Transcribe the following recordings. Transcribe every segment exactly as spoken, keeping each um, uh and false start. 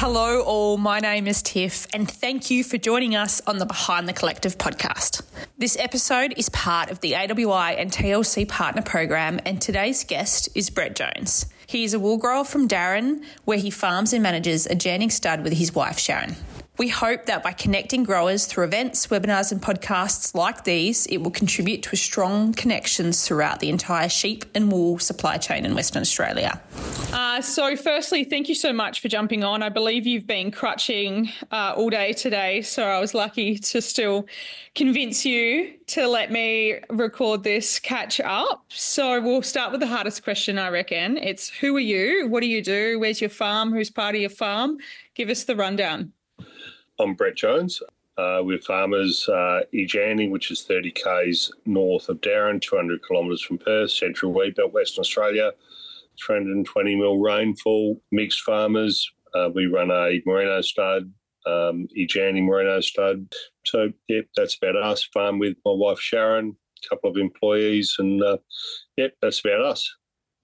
Hello all, my name is Tiff and thank you for joining us on the Behind the Collective podcast. This episode is part of the A W I and T L C partner program and today's guest is Brett Jones. He is a wool grower from Darren where he farms and manages a Janning stud with his wife Sharon. We hope that by connecting growers through events, webinars and podcasts like these, it will contribute to strong connections throughout the entire sheep and wool supply chain in Western Australia. Uh, so firstly, thank you so much for jumping on. I believe you've been crutching uh, all day today, so I was lucky to still convince you to let me record this catch up. So we'll start with the hardest question, I reckon. It's who are you? What do you do? Where's your farm? Who's part of your farm? Give us the rundown. I'm Brett Jones. Uh, we're farmers uh, in Janning, which is thirty kays north of Darren, two hundred kilometres from Perth, central wheat belt, Western Australia, three hundred twenty mil rainfall, mixed farmers. Uh, we run a merino stud, um, e Janning merino stud. So, yeah, that's about us. Farm with my wife Sharon, a couple of employees, and, uh, yeah, that's about us.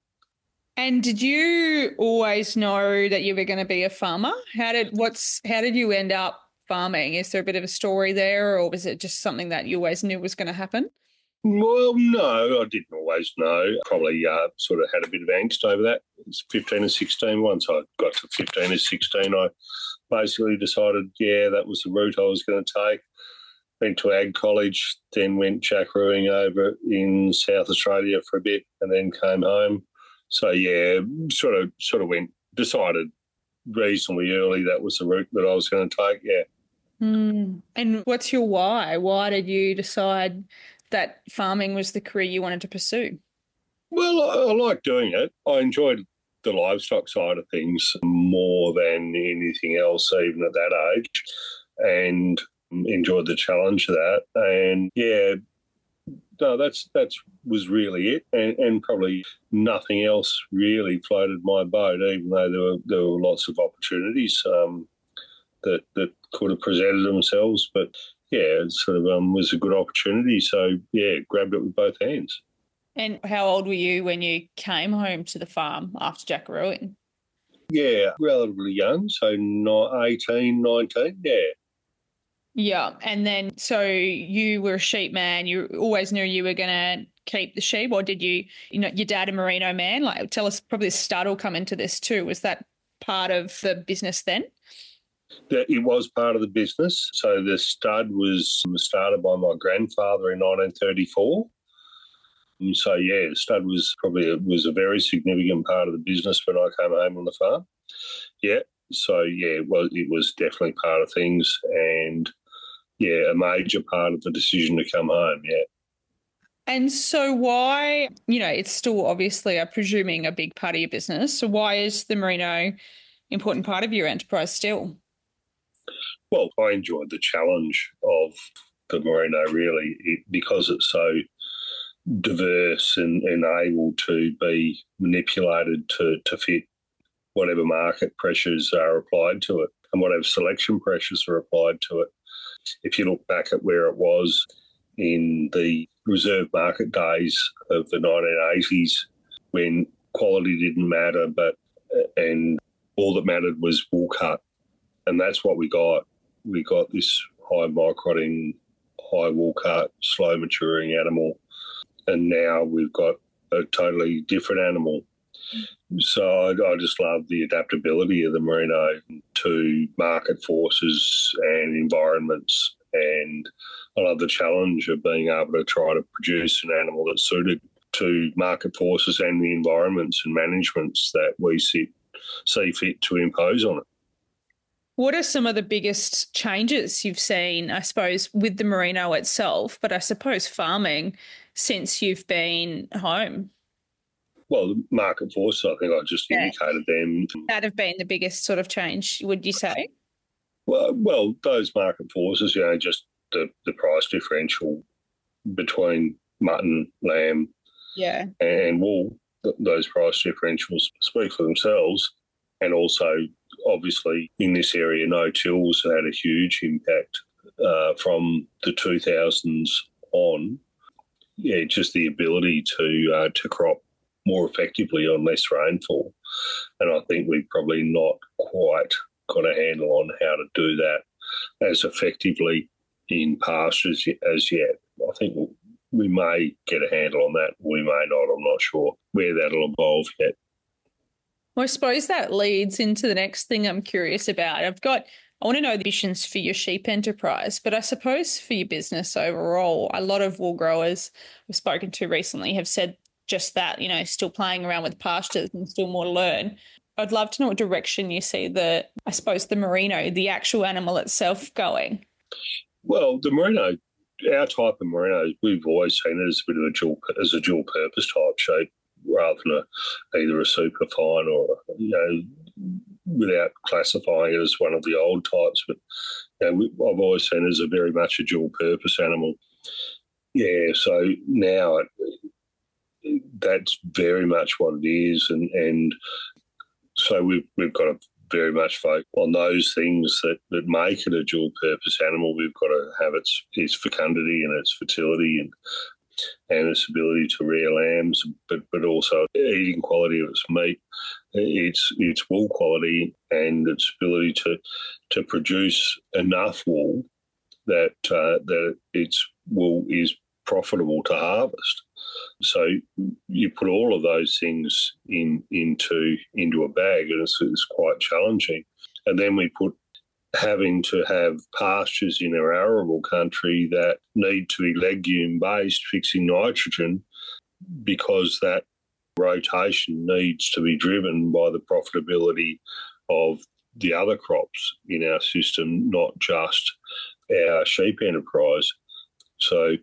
And did you always know that you were going to be a farmer? How did what's how did you end up farming? Is there a bit of a story there, or was it just something that you always knew was going to happen? Well, no, I didn't always know. Probably uh, sort of had a bit of angst over that. It's fifteen and sixteen. Once I got to fifteen and sixteen, I basically decided, yeah, that was the route I was going to take. Went to ag college, then went jackarooing over in South Australia for a bit, and then came home. So, yeah, sort of sort of went, decided reasonably early that was the route that I was going to take, yeah. Mm. And what's your why? Why did you decide that farming was the career you wanted to pursue? Well, I, I like doing it. I enjoyed the livestock side of things more than anything else, even at that age, and enjoyed the challenge of that. And, yeah, no, that's that's was really it, and, and probably nothing else really floated my boat. Even though there were there were lots of opportunities um, that that could have presented themselves, but yeah, it sort of um, was a good opportunity. So yeah, grabbed it with both hands. And how old were you when you came home to the farm after jackarooing? Yeah, relatively young, so not eighteen, nineteen. Yeah. Yeah, and then so you were a sheep man. You always knew you were going to keep the sheep, or did you, you know, your dad a merino man? Like, tell us, probably the stud will come into this too. Was that part of the business then? It was part of the business. So the stud was started by my grandfather in nineteen thirty-four. And so, yeah, the stud was probably a, was a very significant part of the business when I came home on the farm. Yeah, so, yeah, well, it was definitely part of things and, yeah, a major part of the decision to come home, yeah. And so why, you know, it's still obviously, I'm presuming, a big part of your business. So why is the merino important part of your enterprise still? Well, I enjoyed the challenge of the merino, really, it, because it's so diverse and, and able to be manipulated to, to fit whatever market pressures are applied to it and whatever selection pressures are applied to it. If you look back at where it was in the reserve market days of the nineteen eighties, when quality didn't matter, but and all that mattered was wool cut, and that's what we got. We got this high microtting, high wool cut, slow maturing animal, and now we've got a totally different animal. So I, I just love the adaptability of the merino to market forces and environments, and I love the challenge of being able to try to produce an animal that's suited to market forces and the environments and managements that we see, see fit to impose on it. What are some of the biggest changes you've seen, I suppose, with the merino itself, but I suppose farming since you've been home? Well, the market forces, I think I just yeah. indicated them. That have been the biggest sort of change, would you say? Well, well, those market forces, you know, just the, the price differential between mutton, lamb, yeah, and wool, those price differentials speak for themselves. And also, obviously, in this area, no-tills had a huge impact uh, from the two thousands on. Yeah, just the ability to uh, to crop more effectively on less rainfall. And I think we've probably not quite got a handle on how to do that as effectively in pastures as yet. I think we'll, we may get a handle on that. We may not. I'm not sure where that'll evolve yet. Well, I suppose that leads into the next thing I'm curious about. I've got, I want to know the visions for your sheep enterprise, but I suppose for your business overall, a lot of wool growers I've spoken to recently have said just that, you know, still playing around with pastures and still more to learn. I'd love to know what direction you see the, I suppose, the merino, the actual animal itself going. Well, the merino, our type of merino, we've always seen it as a bit of a dual, as a dual purpose type shape, rather than a, either a super fine or, you know, without classifying it as one of the old types. But you know, we, I've always seen it as a very much a dual purpose animal. Yeah, so now it, that's very much what it is, and and so we've we've got to very much focus on those things that, that make it a dual purpose animal. We've got to have its its fecundity and its fertility and and its ability to rear lambs, but but also eating quality of its meat, its its wool quality, and its ability to to produce enough wool that uh, that its wool is profitable to harvest. So you put all of those things in into into a bag, and it's, it's quite challenging. And then we put having to have pastures in our arable country that need to be legume-based, fixing nitrogen, because that rotation needs to be driven by the profitability of the other crops in our system, not just our sheep enterprise. So,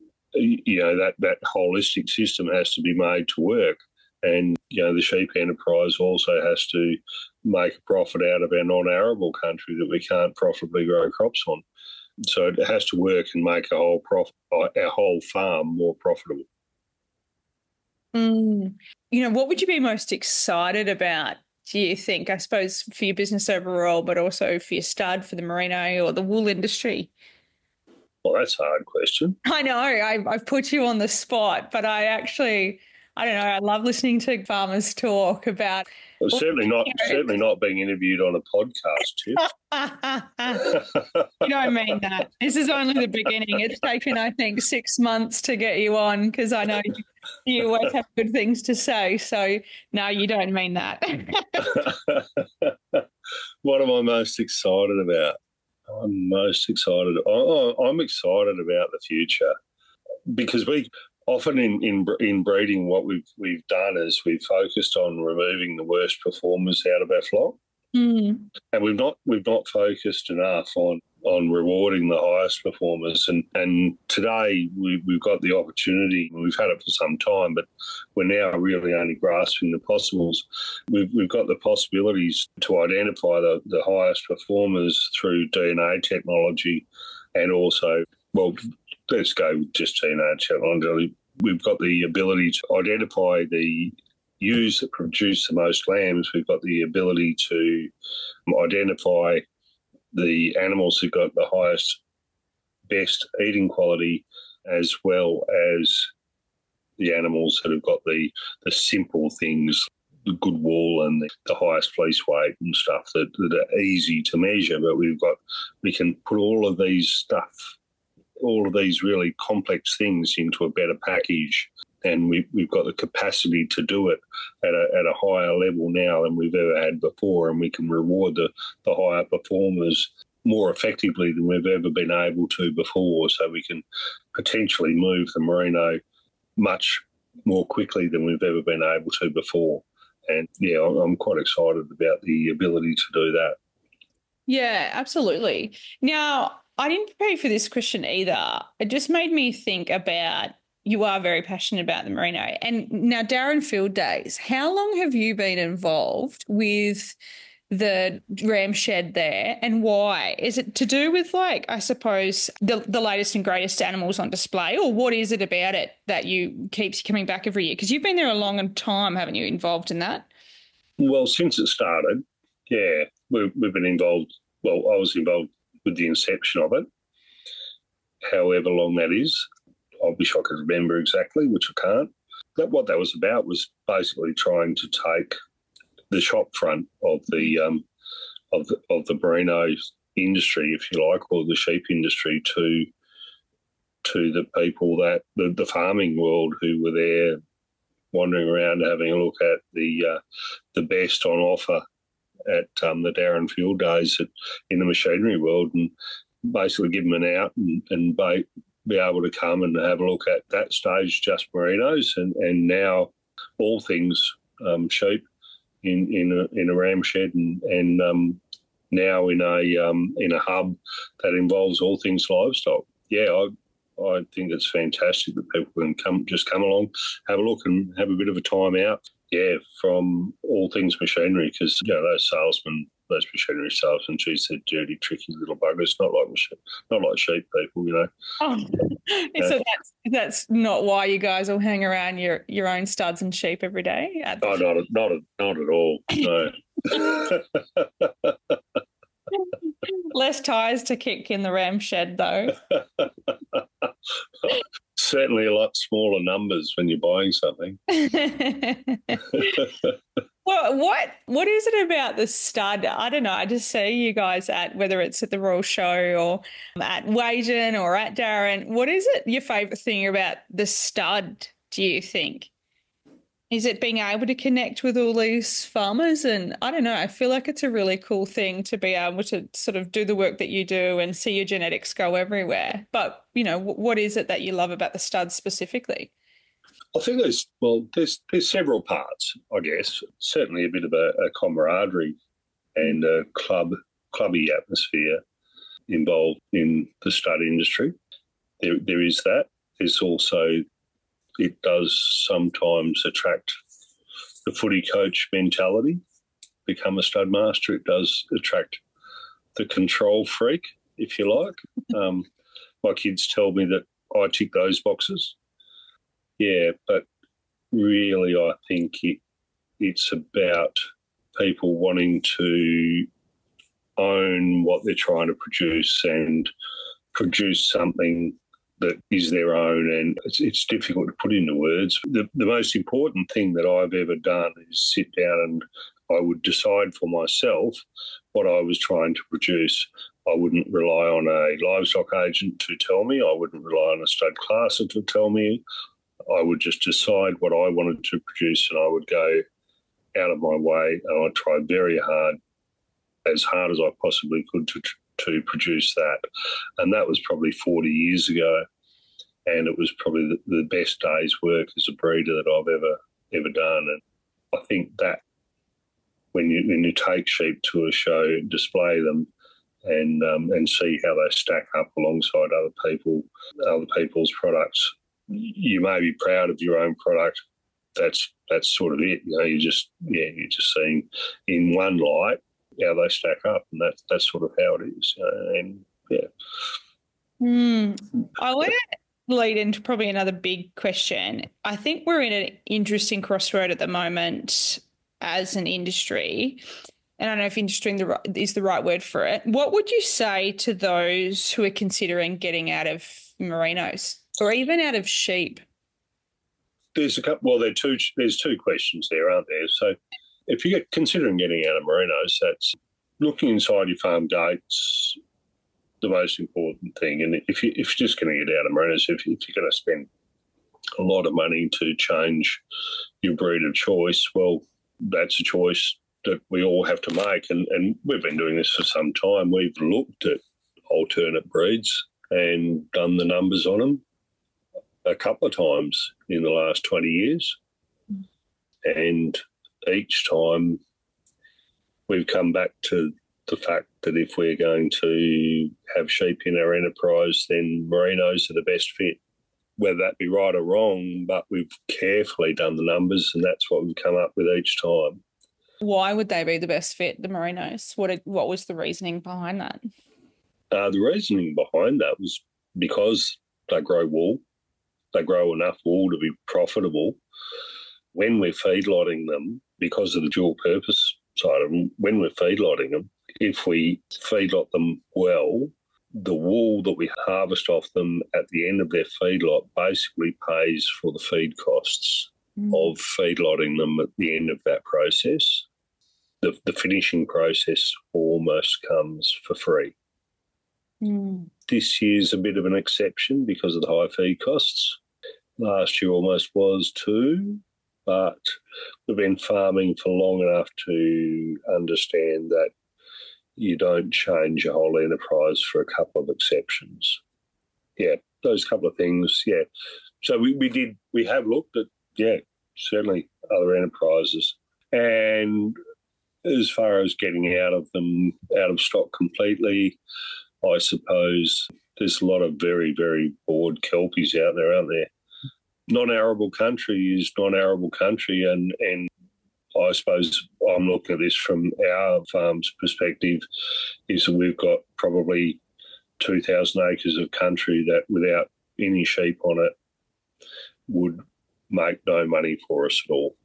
you know, that, that holistic system has to be made to work. And, you know, the sheep enterprise also has to make a profit out of our non-arable country that we can't profitably grow crops on. So it has to work and make a whole prof- our whole farm more profitable. Mm. You know, what would you be most excited about, do you think, I suppose, for your business overall, but also for your stud, for the merino or the wool industry? Well, that's a hard question. I know, I, I've put you on the spot, but I actually, I don't know, I love listening to farmers talk about... Well, certainly not certainly not being interviewed on a podcast, Tiff. You don't mean that. This is only the beginning. It's taken, I think, six months to get you on because I know you, you always have good things to say. So, no, you don't mean that. What am I most excited about? I'm most excited. I, I'm excited about the future because we... Often in, in in breeding, what we've we've done is we've focused on removing the worst performers out of our flock, mm. and we've not we've not focused enough on on rewarding the highest performers. And and today we, we've got the opportunity. We've had it for some time, but we're now really only grasping the possibles. We've we've got the possibilities to identify the, the highest performers through D N A technology, and also well. Let's go with just D N A technology. We've got the ability to identify the ewes that produce the most lambs. We've got the ability to identify the animals who've got the highest, best eating quality, as well as the animals that have got the, the simple things, the good wool and the, the highest fleece weight and stuff that, that are easy to measure. But we've got, we can put all of these stuff all of these really complex things into a better package, and we, we've got the capacity to do it at a, at a higher level now than we've ever had before, and we can reward the, the higher performers more effectively than we've ever been able to before, so we can potentially move the merino much more quickly than we've ever been able to before. And, yeah, I'm quite excited about the ability to do that. Yeah, absolutely. Now, I didn't prepare for this question either. It just made me think about, you are very passionate about the merino. And now, Darren Field Days, how long have you been involved with the ram shed there, and why? Is it to do with, like, I suppose, the, the latest and greatest animals on display, or what is it about it that you keeps coming back every year? Because you've been there a long time, haven't you, involved in that? Well, since it started, yeah, we've, we've been involved. Well, I was involved with the inception of it, however long that is. I wish I could remember exactly, which I can't. But what that was about was basically trying to take the shop front of the um, of the, of the merino industry, if you like, or the sheep industry to to the people that the, the farming world who were there wandering around having a look at the uh, the best on offer at um, the Darren Field Days at, in the machinery world, and basically give them an out and, and be, be able to come and have a look at that stage just merinos, and, and now all things um, sheep in in a, in a ram shed, and, and um, now in a um, in a hub that involves all things livestock. Yeah, I I think it's fantastic that people can come just come along, have a look, and have a bit of a time out. Yeah, from all things machinery, because you know those salesmen, those machinery salesmen, geez, they're dirty, tricky little buggers. Not like not like sheep people, you know. Oh, yeah. So that's that's not why you guys all hang around your, your own studs and sheep every day. Oh, not not not at all. No. Less ties to kick in the ram shed, though. Certainly a lot smaller numbers when you're buying something. Well, what what is it about the stud? I don't know. I just see you guys at, whether it's at the Royal Show or at Wagen or at Darren. What is it your favourite thing about the stud, do you think? Is it being able to connect with all these farmers? And I don't know, I feel like it's a really cool thing to be able to sort of do the work that you do and see your genetics go everywhere. But, you know, what is it that you love about the studs specifically? I think there's, well, there's there's several parts, I guess. Certainly a bit of a, a camaraderie and a club, clubby atmosphere involved in the stud industry. There, there is that. There's also, it does sometimes attract the footy coach mentality, become a stud master. It does attract the control freak, if you like. Um, my kids tell me that I tick those boxes. Yeah, but really I think it, it's about people wanting to own what they're trying to produce and produce something that is their own, and it's, it's difficult to put into words. The, the most important thing that I've ever done is sit down and I would decide for myself what I was trying to produce. I wouldn't rely on a livestock agent to tell me. I wouldn't rely on a stud classer to tell me. I would just decide what I wanted to produce, and I would go out of my way and I'd try very hard, as hard as I possibly could, to to produce that. And that was probably forty years ago, and it was probably the, the best day's work as a breeder that I've ever ever done. And I think that when you when you take sheep to a show, display them, and um, and see how they stack up alongside other people, other people's products, you may be proud of your own product. That's that's sort of it. You know, you just yeah, you're just seeing in one light how they stack up, and that's that's sort of how it is. Uh, and yeah, mm. I want to lead into probably another big question. I think we're in an interesting crossroad at the moment as an industry, and I don't know if industry is the right word for it. What would you say to those who are considering getting out of merinos or even out of sheep? There's a couple. Well, there are two. There's two questions there, aren't there? So, if you're considering getting out of merinos, that's looking inside your farm gates, the most important thing. And if, you, if you're just going to get out of merinos, if, if you're going to spend a lot of money to change your breed of choice, well, that's a choice that we all have to make. And, and we've been doing this for some time. We've looked at alternate breeds and done the numbers on them a couple of times in the last twenty years. And each time we've come back to the fact that if we're going to have sheep in our enterprise, then merinos are the best fit, whether that be right or wrong, but we've carefully done the numbers and that's what we've come up with each time. Why would they be the best fit, the merinos? What what was the reasoning behind that? Uh, the reasoning behind that was because they grow wool. They grow enough wool to be profitable. When we're feedlotting them, because of the dual purpose side of them, when we're feedlotting them, if we feedlot them well, the wool that we harvest off them at the end of their feedlot basically pays for the feed costs mm. of feedlotting them at the end of that process. The, the finishing process for almost comes for free. Mm. This year's a bit of an exception because of the high feed costs. Last year almost was too, but we've been farming for long enough to understand that you don't change your whole enterprise for a couple of exceptions. Yeah, those couple of things, yeah. So we, we did, we have looked at, yeah, certainly other enterprises. And as far as getting out of them, out of stock completely, I suppose there's a lot of very, very bored kelpies out there, aren't there? Non-arable country is non-arable country, and, and I suppose I'm looking at this from our farm's perspective, is that we've got probably two thousand acres of country that without any sheep on it would make no money for us at all.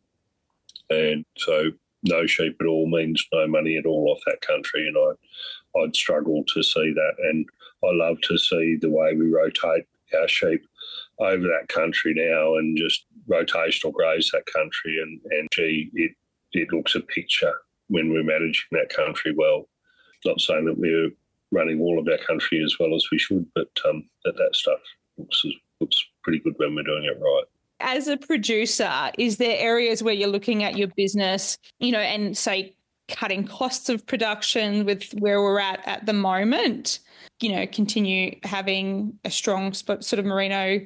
And so no sheep at all means no money at all off that country, and I, I'd struggle to see that. And I love to see the way we rotate our sheep over that country now and just rotational graze that country, and, and gee, it, it looks a picture when we're managing that country well. Not saying that we're running all of our country as well as we should, but um, that, that stuff looks, looks pretty good when we're doing it right. As a producer, is there areas where you're looking at your business, you know, and say cutting costs of production with where we're at at the moment, you know, continue having a strong sort of merino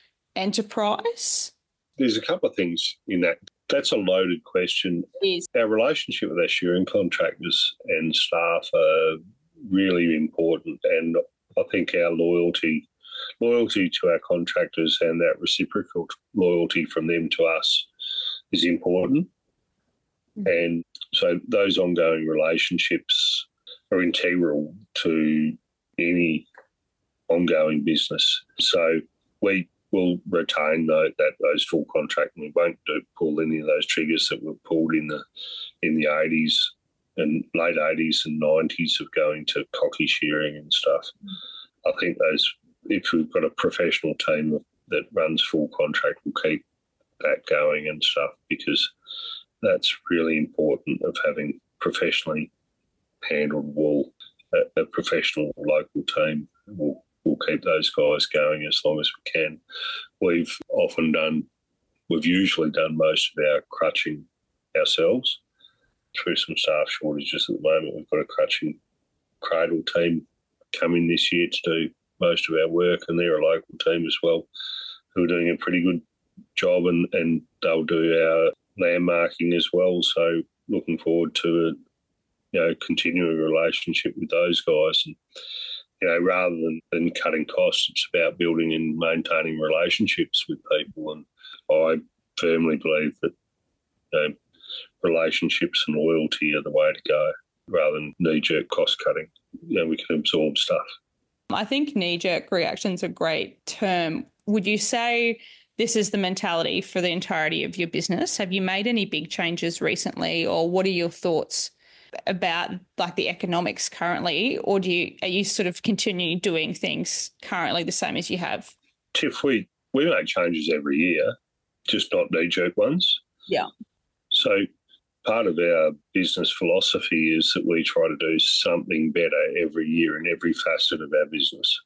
enterprise? There's a couple of things in that. That's a loaded question. It is. Our relationship with our shearing contractors and staff are really important, and I think our loyalty loyalty to our contractors and that reciprocal loyalty from them to us is important. Mm-hmm. And so those ongoing relationships are integral to any ongoing business. So we will retain those, that, those full contract, and we won't do, pull any of those triggers that were pulled in the in the eighties and late eighties and nineties of going to cocky shearing and stuff. Mm-hmm. I think those, if we've got a professional team that runs full contract, we'll keep that going and stuff, because that's really important, of having professionally handled wool. A, a professional local team will will keep those guys going as long as we can. We've often done, we've usually done most of our crutching ourselves. Through some staff shortages at the moment, we've got a crutching cradle team coming this year to do most of our work, and they're a local team as well, who are doing a pretty good job, and, and they'll do our landmarking as well. So looking forward to a, you know, continuing relationship with those guys. And, you know, rather than, than cutting costs, it's about building and maintaining relationships with people. And I firmly believe that, you know, relationships and loyalty are the way to go, rather than knee-jerk cost cutting. You know, we can absorb stuff. I think knee-jerk reaction's a great term. Would you say this is the mentality for the entirety of your business? Have you made any big changes recently, or what are your thoughts about like the economics currently, or do you are you sort of continuing doing things currently the same as you have? Tiff, we, we make changes every year, just not knee-jerk ones. Yeah. So part of our business philosophy is that we try to do something better every year in every facet of our business.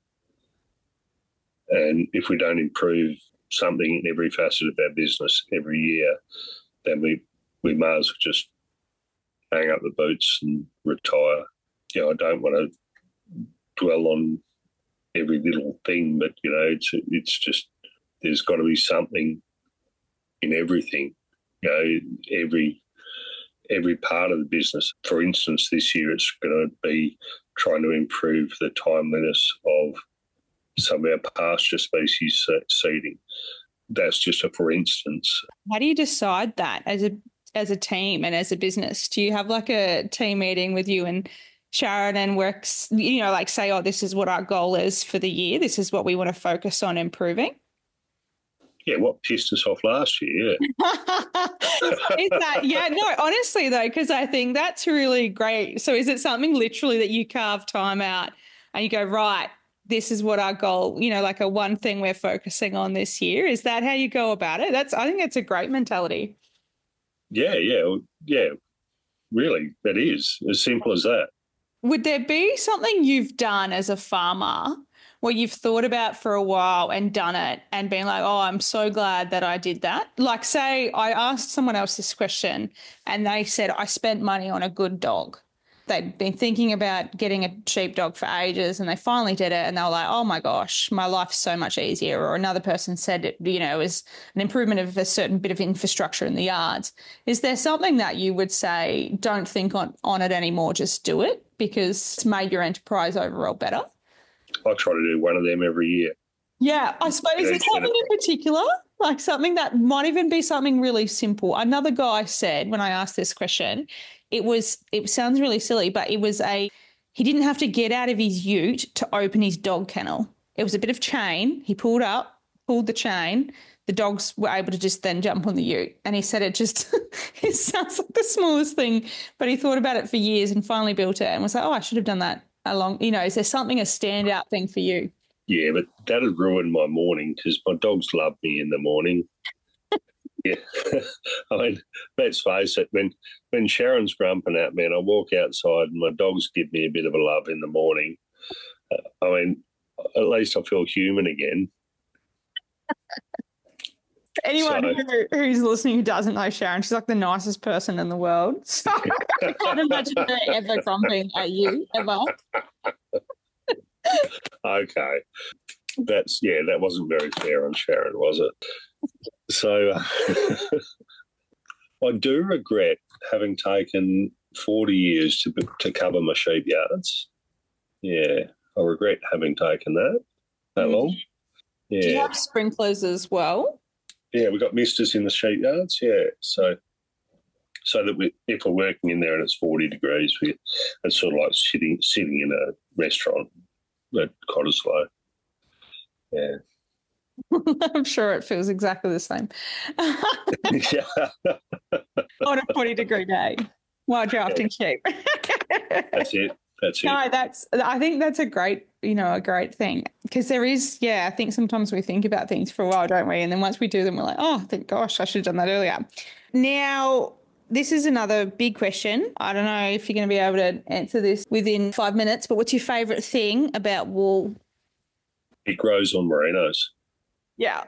And if we don't improve something in every facet of our business every year, then we, we might as well just hang up the boots and retire. You know, I don't want to dwell on every little thing, but, you know, it's it's just, there's got to be something in everything, you know, every every part of the business. For instance, this year it's going to be trying to improve the timeliness of some of our pasture species seeding. That's just a for instance. How do you decide that as a as a team and as a business? Do you have like a team meeting with you and Sharon and works, you know, like say, oh, this is what our goal is for the year. This is what we want to focus on improving? Yeah, what pissed us off last year, yeah. Is that, yeah, no, honestly though, because I think that's really great. So is it something literally that you carve time out and you go, right, this is what our goal, you know, like a one thing we're focusing on this year? Is that how you go about it? That's, I think that's a great mentality. Yeah, yeah, yeah, really, that is as simple as that. Would there be something you've done as a farmer where you've thought about for a while and done it and been like, oh, I'm so glad that I did that? Like, say I asked someone else this question and they said, I spent money on a good dog. They'd been thinking about getting a sheepdog for ages and they finally did it and they were like, oh, my gosh, my life's so much easier. Or another person said, it, you know, it was an improvement of a certain bit of infrastructure in the yards. Is there something that you would say, don't think on, on it anymore, just do it because it's made your enterprise overall better? I try to do one of them every year. Yeah, I suppose there's something in particular, like something that might even be something really simple. Another guy said when I asked this question, it was, it sounds really silly, but it was a, he didn't have to get out of his ute to open his dog kennel. It was a bit of chain. He pulled up, pulled the chain. The dogs were able to just then jump on the ute. And he said it just, it sounds like the smallest thing, but he thought about it for years and finally built it and was like, oh, I should have done that along. You know, is there something, a standout thing for you? Yeah, but that had ruined my morning because my dogs love me in the morning. Yeah, I mean, let's face it, when, when Sharon's grumping at me and I walk outside and my dogs give me a bit of a love in the morning, uh, I mean, at least I feel human again. Anyone so, who, who's listening who doesn't know Sharon, she's like the nicest person in the world. So I can't imagine her ever grumping at you, ever. Okay. That's, yeah, that wasn't very fair on Sharon, was it? So uh, I do regret having taken forty years to to cover my sheep yards. Yeah, I regret having taken that that mm-hmm. long. Yeah. Do you have sprinklers as well? Yeah, we've got misters in the sheep yards, yeah. So so that we, if we're working in there and it's forty degrees, we, it's sort of like sitting sitting in a restaurant at Cottesloe. Yeah. I'm sure it feels exactly the same. Yeah. On a forty degree day while drafting yeah. sheep. That's it. That's it. No, that's, I think that's a great, you know, a great thing because there is, yeah, I think sometimes we think about things for a while, don't we? And then once we do them, we're like, oh, thank gosh, I should have done that earlier. Now, this is another big question. I don't know if you're going to be able to answer this within five minutes, but what's your favourite thing about wool? It grows on merinos. Yeah.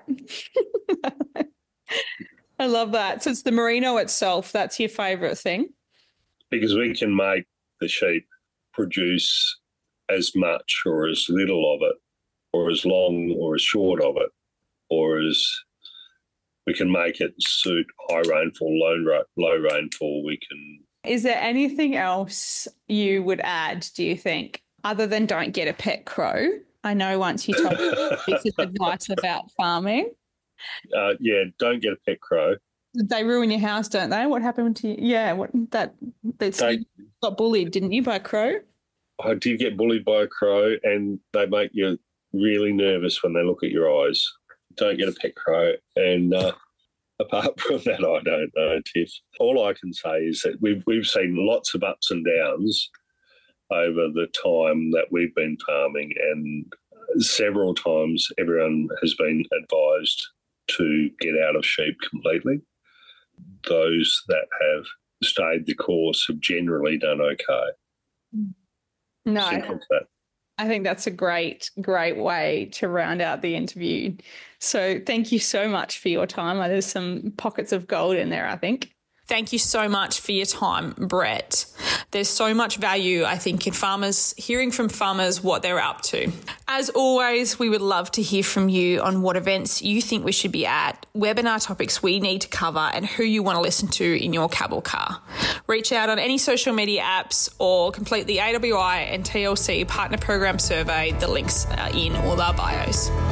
I love that. So it's the merino itself. That's your favourite thing? Because we can make the sheep produce as much or as little of it or as long or as short of it or as we can make it suit high rainfall, low, low rainfall. We can. Is there anything else you would add, do you think, other than don't get a pet crow? I know once you told me this is advice about farming. Uh, yeah, don't get a pet crow. They ruin your house, don't they? What happened to you? Yeah, what that that's, they you got bullied, didn't you, by a crow? I did get bullied by a crow, and they make you really nervous when they look at your eyes. Don't get a pet crow. And uh, apart from that, I don't know, Tiff. All I can say is that we've we've seen lots of ups and downs over the time that we've been farming, and several times everyone has been advised to get out of sheep completely. Those that have stayed the course have generally done okay. No, Simple as that. I think that's a great, great way to round out the interview. So thank you so much for your time. There's some pockets of gold in there, I think. Thank you so much for your time, Brett. There's so much value, I think, in farmers, hearing from farmers what they're up to. As always, we would love to hear from you on what events you think we should be at, webinar topics we need to cover, and who you want to listen to in your cab or car. Reach out on any social media apps or complete the A W I and T L C Partner Program survey. The links are in all our bios.